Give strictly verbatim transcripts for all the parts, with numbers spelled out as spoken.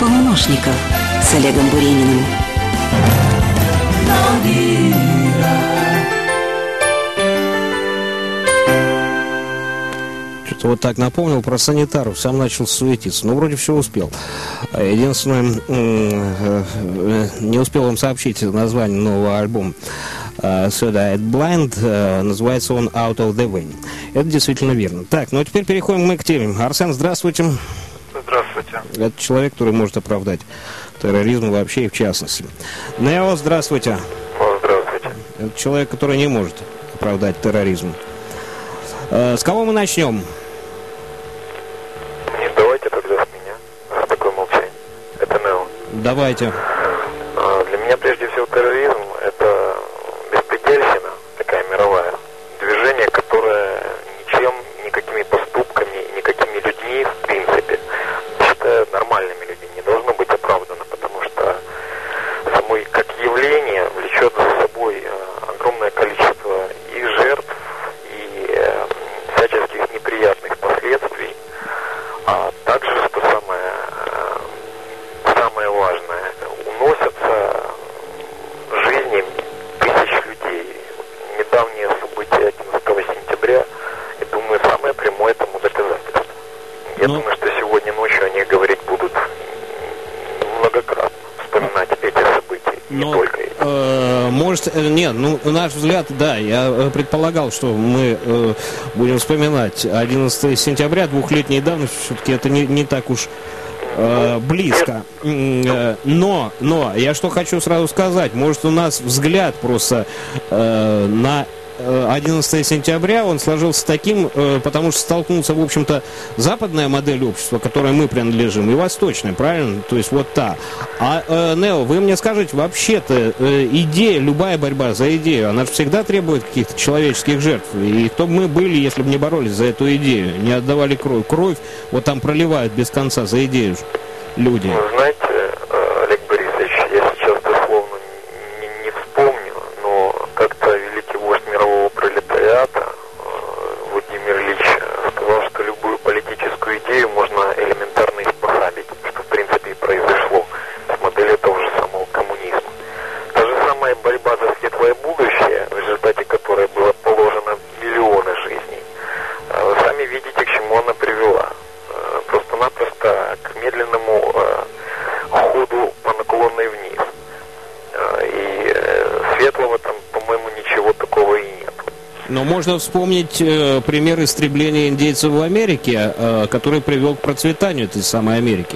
полуношников с Олегом Бурениным. Что-то вот так напомнил про санитаров, сам начал суетиться. Ну, вроде все успел. Единственное, не успел вам сообщить название нового альбома Third Eye Blind. Называется он Out of the Way. Это действительно верно. Так, ну а теперь переходим мы к теме. Арсен, здравствуйте. Здравствуйте. Это человек, который может оправдать терроризм вообще и в частности. Нео, здравствуйте. О, здравствуйте. Это человек, который не может оправдать терроризм. С кого мы начнем? Не давайте тогда с меня, раз такое молчание. Это Нео. Давайте. А, для меня прежде всего терроризм — это беспредельщина, такая мировая. Движение, которое ничем, никакими поступками, никакими людьми, в принципе, считаю нормальными людьми, не должно быть оправдано, потому что само как явление влечет за собой огромное количество и жертв, и всяческих неприятных последствий, а также, что самое, самое важное, уносятся жизни тысяч людей. Недавние события одиннадцатого сентября, я думаю, самое прямое тому доказательство. Я ну... думаю, что сегодня ночью они говорить будут многократно, вспоминать эти события, Но... не только эти. Э, может, нет, ну, наш взгляд, да, я предполагал, что мы э, будем вспоминать одиннадцатого сентября, двухлетней давности, все-таки это не, не так уж э, близко. Э, но, но, я что хочу сразу сказать, может, у нас взгляд просто э, на одиннадцатого сентября, он сложился таким, э, потому что столкнулся, в общем-то, западная модель общества, к которой мы принадлежим, и восточная, правильно? То есть вот та. А, э, Нео, вы мне скажите, вообще-то э, идея, любая борьба за идею, она же всегда требует каких-то человеческих жертв. И кто бы мы были, если бы не боролись за эту идею, не отдавали кровь. Кровь вот там проливают без конца за идею люди. Вы знаете, Олег Борисович, я сейчас дословно не, не вспомню, но как-то великий вождь мирового пролетариата Владимир Ильич сказал, что любую политическую идею можно элементарно испохабить, что в принципе и произошло с моделью того же самого коммунизма. Та же самая борьба за светлое будущее, в результате которой было положено миллионы жизней, вы сами видите, к чему она привела. Просто-напросто к медленному ходу по наклонной вниз. И светлого там, по-моему, ничего такого и нет. Но можно вспомнить э, пример истребления индейцев в Америке, э, который привел к процветанию этой самой Америки.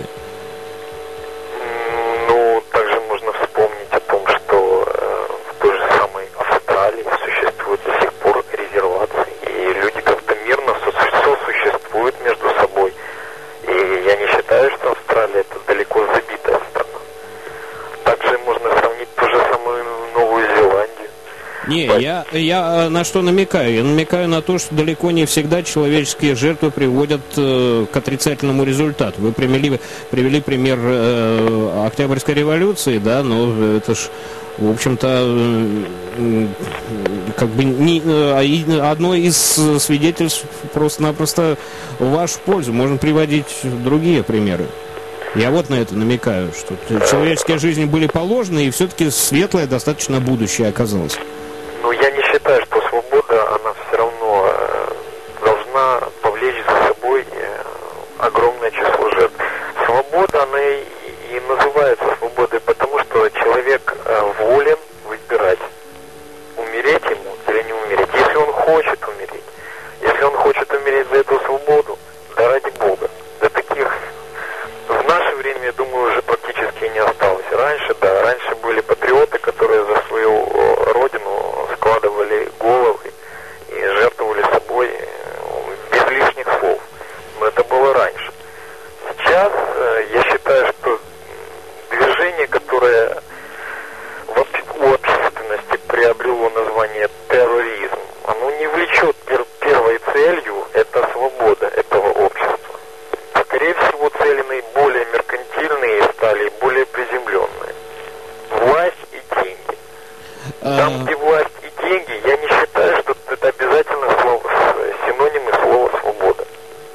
Ну, также можно вспомнить о том, что э, в той же самой Австралии существуют до сих пор резервации, и люди как-то мирно сосуществуют между собой. И я не считаю, что Австралия — это далеко забитая страна. Также можно сравнить ту же самую Новую Зеландию. Не, я, я на что намекаю? Я намекаю на то, что далеко не всегда человеческие жертвы приводят э, к отрицательному результату. Вы привели, привели пример э, Октябрьской революции, да, но это ж, в общем-то, э, как бы не, э, одно из свидетельств просто-напросто в вашу пользу. Можно приводить другие примеры. Я вот на это намекаю, что человеческие жизни были положены, и все-таки светлое достаточно будущее оказалось. Ну, я не считаю, что свобода, она все равно э, должна повлечь за собой э, огромное число жертв. Свобода, она и, и называется свободой, потому что человек э, волен выбирать, умереть ему или не умереть. Если он хочет умереть, если он хочет умереть за эту свободу, да ради Бога. До таких в наше время, я думаю, уже практически не осталось. Раньше, да, раньше были патриоты, которые за свою родину складывали головы и жертвовали собой без лишних слов. Но это было раньше. Сейчас я считаю, что движение, которое у общественности приобрело название терроризм, оно не влечет пер- первой целью это свобода этого общества. Скорее всего, цели наиболее меркантильные стали, более приземленные.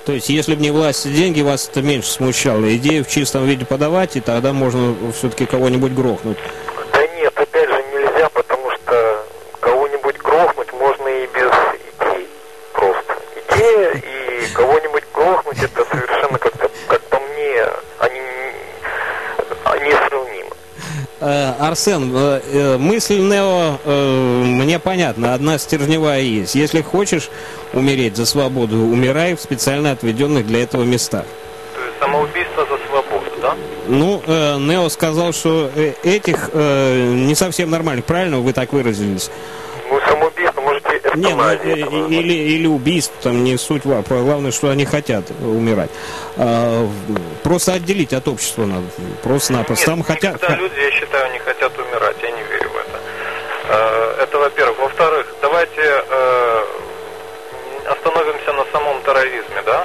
То есть, если бы не власть и деньги, вас это меньше смущало. Идею в чистом виде подавать, и тогда можно все-таки кого-нибудь грохнуть. Да нет, опять же, нельзя, потому что кого-нибудь грохнуть можно и без идей. Просто идея и кого-нибудь грохнуть, это совершенно как-то, как по мне, они несравнимы. Арсен, мысль Нео мне понятна, одна стержневая есть. Если хочешь умереть за свободу, умирай в специально отведенных для этого местах. То есть самоубийство за свободу, да? Ну, Нео сказал, что этих не совсем нормальных, правильно вы так выразились? Ну, самоубийство, можете эвтаназия. Ну, или, или убийство, там не суть важна. Главное, что они хотят умирать. А, просто отделить от общества надо. Просто-напросто. Там хотят... Никогда люди, я считаю, не хотят умирать. Я не верю в это. Это, во-первых. Во-вторых, давайте остановимся на самом терроризме, да?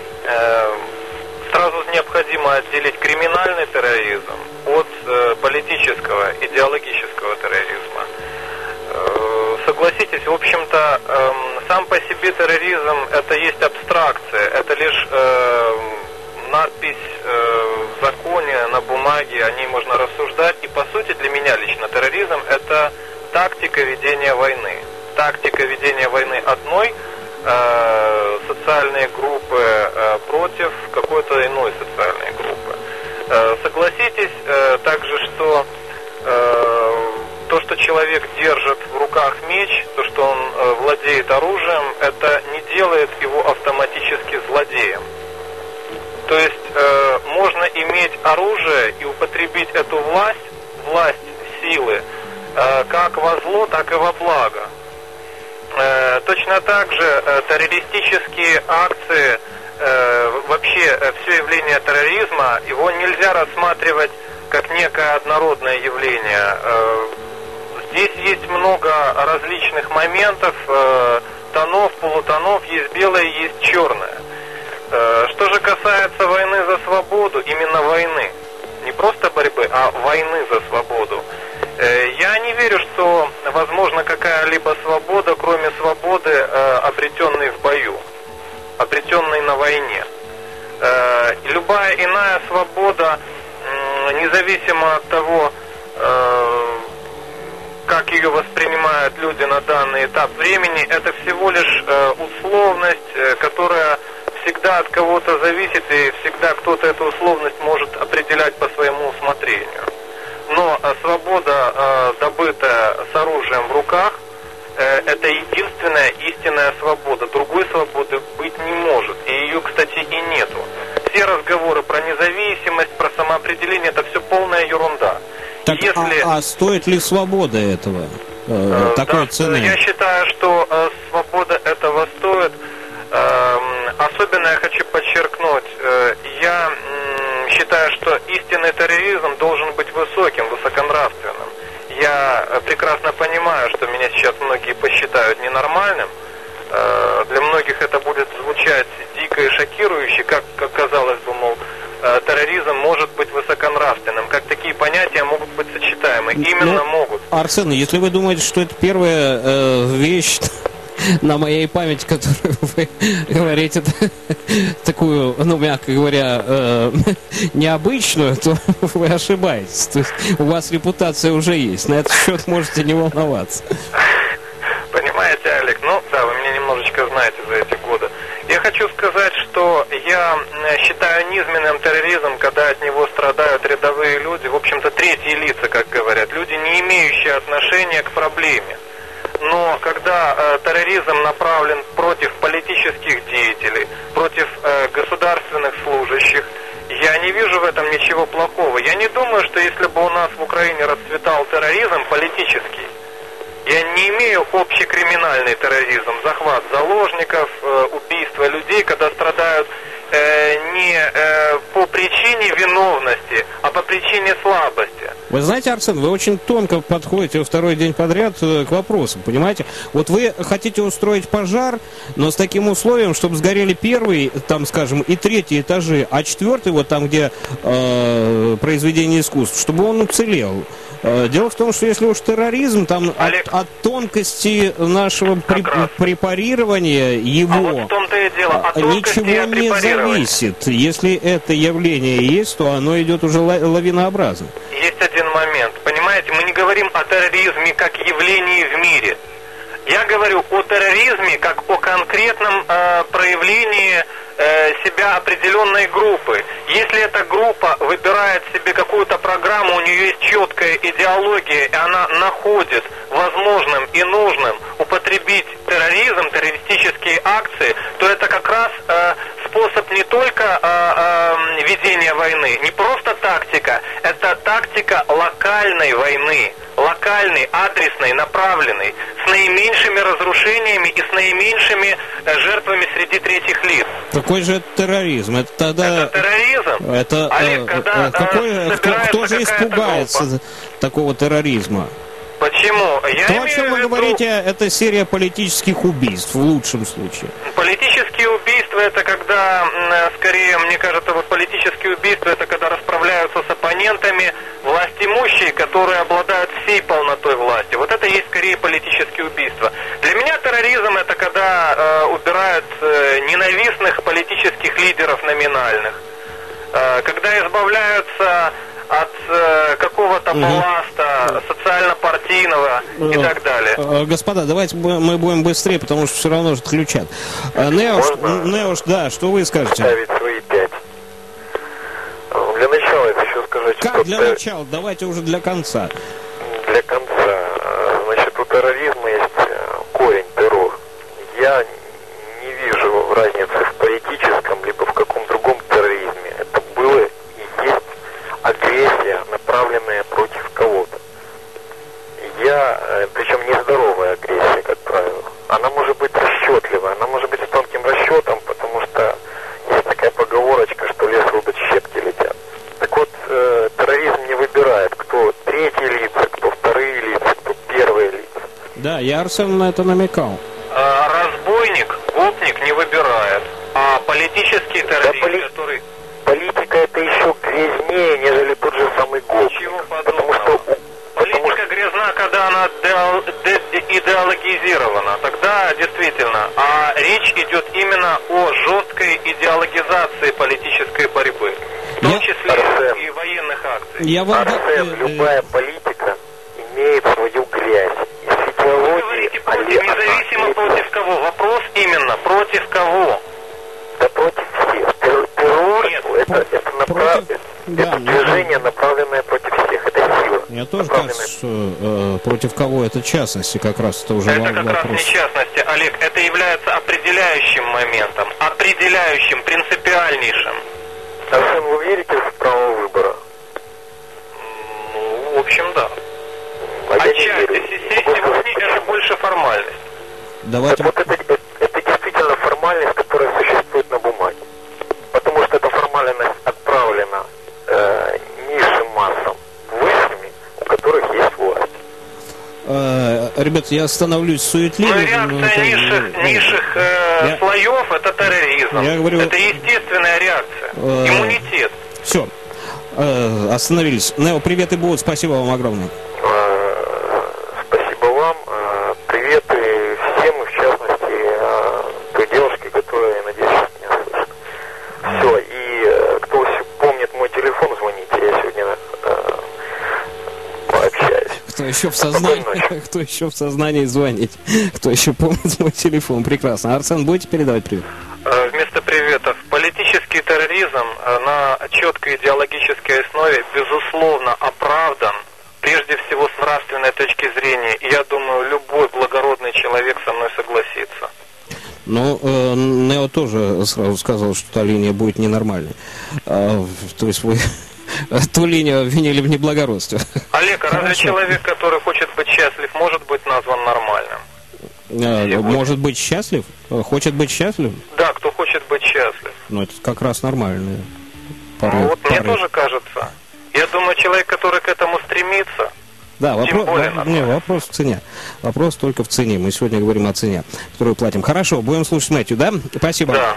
Сразу необходимо отделить криминальный терроризм от политического, идеологического терроризма. Согласитесь, в общем-то, э, сам по себе терроризм это есть абстракция, это лишь э, надпись э, в законе, на бумаге, о ней можно рассуждать. И по сути для меня лично терроризм это тактика ведения войны. Тактика ведения войны одной э, социальной группы э, против какой-то иной социальной группы. Э, согласитесь э, также, что э, то, что человек держит в руках меч, то, что он э, владеет оружием, это не делает его автоматически злодеем. То есть э, можно иметь оружие и употребить эту власть, власть силы, э, как во зло, так и во благо. Э, точно так же э, террористические акции, э, вообще э, все явление терроризма, его нельзя рассматривать как некое однородное явление. Э, Здесь есть много различных моментов, э, тонов, полутонов, есть белое, есть черное. Э, что же касается войны за свободу, именно войны, не просто борьбы, а войны за свободу, э, я не верю, что возможна какая-либо свобода, кроме свободы, э, обретенной в бою, обретенной на войне. Э, любая иная свобода, э, независимо от того, э, как ее воспринимают люди на данный этап времени, это всего лишь э, условность, э, которая всегда от кого-то зависит, и всегда кто-то эту условность может определять по своему усмотрению. Но э, свобода, э, добытая с оружием в руках, э, это единственная истинная свобода. Другой свободы быть не может, и ее, кстати, и нету. Все разговоры про независимость, про самоопределение, это все полная ерунда. Так, Если... а, а стоит ли свобода этого, э, э, такой да, цены? Я считаю, что э, свобода этого стоит. Э, особенно я хочу подчеркнуть, э, я э, считаю, что истинный терроризм должен быть высоким, высоконравственным. Я э, прекрасно понимаю, что меня сейчас многие посчитают ненормальным. Э, для многих это будет звучать дико и шокирующе, как, как казалось бы, мол, терроризм может быть высоконравственным. Как такие понятия могут быть сочетаемы? Именно ну, могут. Арсен, если вы думаете, что это первая э, вещь на моей памяти, которую вы говорите, такую, ну, мягко говоря, э, необычную, то вы ошибаетесь. То есть у вас репутация уже есть. На этот счет можете не волноваться. Понимаете, Олег? Ну, да, вы меня немножечко знаете за эти годы. Я хочу сказать, что я считаю низменным терроризм, когда от него страдают рядовые люди, в общем-то, третьи лица, как говорят, люди, не имеющие отношения к проблеме. Но когда э, терроризм направлен против политических деятелей, против э, государственных служащих, я не вижу в этом ничего плохого. Я не думаю, что если бы у нас в Украине расцветал терроризм политический, я не имею общекриминальный терроризм, захват заложников, э, убийство людей, когда страдают э, не э, по причине виновности, а по причине слабости. Вы знаете, Арсен, вы очень тонко подходите второй день подряд э, к вопросу, понимаете? Вот вы хотите устроить пожар, но с таким условием, чтобы сгорели первый, там, скажем, и третий этажи, а четвертый, вот там, где э, произведение искусств, чтобы он уцелел. Э, Дело в том, что если уж терроризм, там Олег. от, от тонкости нашего при- Как раз. препарирования А его вот в том-то и дело. От а, тонкости ничего и не препарирования. зависит. Если это явление есть, то оно идет уже ла- лавинообразно. Есть один момент. Понимаете, мы не говорим о терроризме как явлении в мире. Я говорю о терроризме как о конкретном э, проявлении э, себя определенной группы. Если эта группа выбирает себе какую-то программу, у нее есть четкая идеология, и она находит возможным и нужным употребить терроризм, террористические акции, то это как раз э, способ не только э, э, ведения войны, не просто тактика, это тактика локальной войны. Локальный, адресный, направленный, с наименьшими разрушениями и с наименьшими э, жертвами среди третьих лиц. Какой же это терроризм? Это тогда... Это терроризм. Это, Олег, э, когда, э, какой, э, кто, собирается кто же какая-то испугается группа. такого терроризма? Почему? Я То, о имею чем в вы виду, говорите, это серия политических убийств, в лучшем случае. политические убийства это когда, м, скорее, мне кажется, вот политические убийства это когда расправляются с оппонентами властимущие, которые обладают всей полнотой власти. Вот это и есть скорее политические убийства. Для меня терроризм это когда э, убирают э, ненавистных политических лидеров номинальных. Э, когда избавляются от э, какого-то Мгм. балласта социально-партийного и Э, так далее. э, Господа, давайте бу- мы будем быстрее, потому что все равно же отключат. Э, Неош, Можно? Неош, да, что вы скажете? Ставить свои пять. Ну, Для начала я хочу сказать, Как что для те- начала? Давайте уже для конца. для конца. э, Значит, у терроризма есть э, корень террор. Я не вижу разницы в политическом либо в каком другом терроризме. Это было и есть агрессия, направленная против кого-то. Я, э, причем нездоровая агрессия, как правило. Она может быть расчетливая, она может быть с тонким расчетом, потому что есть такая поговорочка, что лес рубит, щепки летят. Так вот, э, терроризм не выбирает, кто третьи лица, кто вторые лица, кто первые лица. Да, я Арсен на это намекал. А, разбойник, гопник не выбирает, а политический террорист, поли- который... Политика это еще грязнее, нежели тот же самый гопник. Ничего Потому подобного. что, потому Политика грязна, когда она деал- де- де- идеологизирована, тогда действительно. А речь идет именно о жесткой идеологизации политической борьбы, в том Я- числе Арсен. и военных акций. Я вам... Арсен, э, э, любая политика имеет свою грязь. И с Вы идеологией говорите они- против, она независимо имеет- против кого. Вопрос именно против кого. Да против всех. Террор, террор Нет, это, это, направ- против- да, это ну, движение, направленное против всех. Это сила. Мне тоже направленная- кажется, что э, против кого это частности как раз это уже Это ва- как раз вопрос. не частности, Олег, это является определяющим моментом, определяющим, принципиальнейшим. Арсен, вы верите в право выбора? Ну, в общем, да. А я не Отчасти. верю. Се- Могу сказать, Сегодня это почему. больше формальность. Давайте... Так вот это, это действительно формальность, которая существует на бумаге. Потому что эта формальность отправлена э, низшим массам, высшими, у которых есть власть. Э, ребят, я остановлюсь суетливо. Но но реакция это- низших, ну, низших э, Я- слоев это терроризм. Я говорю- Это естественная реакция. Э, Иммунитет. Все. Э, остановились. Нео, привет и будут. Спасибо вам огромное. Э, Спасибо вам. Э, Приветы всем, и в частности э, той девушке, которая, я надеюсь, сейчас меня слышит. Все. И э, кто с- помнит мой телефон, звоните. Я сегодня э, пообщаюсь. Кто еще в сознании, Спокойной кто еще в сознании звонить? Кто еще помнит мой телефон? Прекрасно. Арсен, будете передавать привет? Э, Вместо приветов. Политический терроризм э, на четкой идеологической основе, безусловно, оправдан, прежде всего с нравственной точки зрения. И я думаю, любой благородный человек со мной согласится. Ну, э, Нео тоже сразу сказал, что та линия будет ненормальной. А, то есть вы ту линию обвинили в неблагородстве. Олег, а разве Хорошо. человек, который хочет быть счастлив, может быть назван нормальным? Э, Может быть счастлив? Э, Хочет быть счастлив? Да, кто хочет быть счастлив. Ну, это как раз нормальные Ну, порыв- вот мне порыв. тоже кажется. Я думаю, человек, который к этому стремится, Да, Тем вопрос, более во- нормально. не, вопрос в цене. Вопрос только в цене. Мы сегодня говорим о цене, которую платим. Хорошо, будем слушать Мэтью, да? Спасибо. да.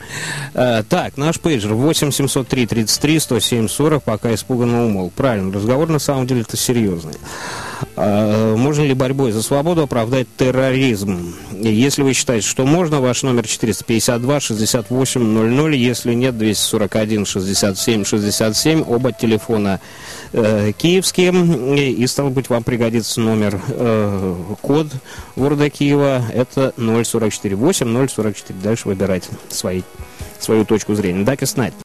А, так, наш пейджер восемь семьсот три тридцать три сто семь сорок, пока испуганно умолк. Правильно, разговор на самом деле это серьезный. А, можно ли борьбой за свободу оправдать терроризм? Если вы считаете, что можно, ваш номер четыреста пятьдесят два шестьдесят восемь ноль ноль, если нет, двести сорок один шестьдесят семь шестьдесят семь, оба телефона э, киевские, и, стало быть, вам пригодится номер, э, код города Киева, это ноль сорок четыре восемь ноль сорок четыре. Дальше выбирайте свои, свою точку зрения. Так и знать.